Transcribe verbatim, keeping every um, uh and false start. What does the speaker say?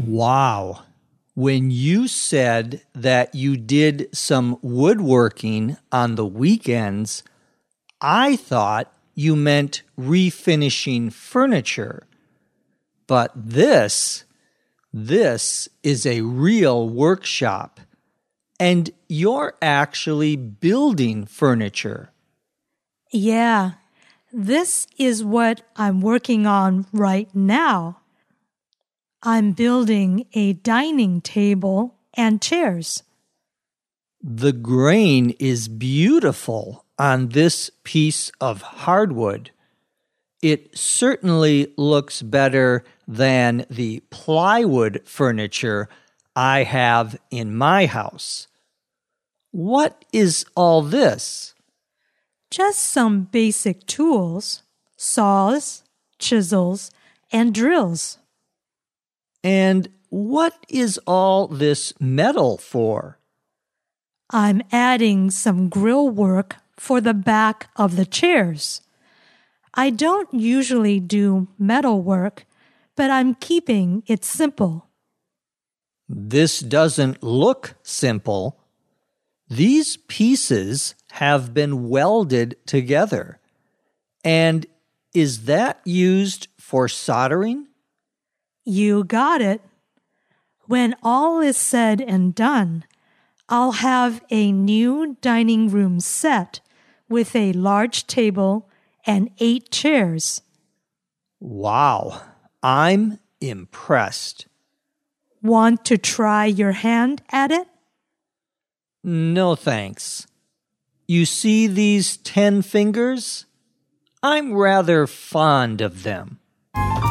Wow. When you said that you did some woodworking on the weekends, I thought you meant refinishing furniture. But this, this is a real workshop, and you're actually building furniture. Yeah, this is what I'm working on right now. I'm building a dining table and chairs. The grain is beautiful on this piece of hardwood. It certainly looks better than the plywood furniture I have in my house. What is all this? Just some basic tools, saws, chisels, and drills. And what is all this metal for? I'm adding some grill work for the back of the chairs. I don't usually do metal work, but I'm keeping it simple. This doesn't look simple. These pieces have been welded together. And is that used for soldering? You got it. When all is said and done, I'll have a new dining room set with a large table and eight chairs. Wow, I'm impressed. Want to try your hand at it? No thanks. You see these ten fingers? I'm rather fond of them.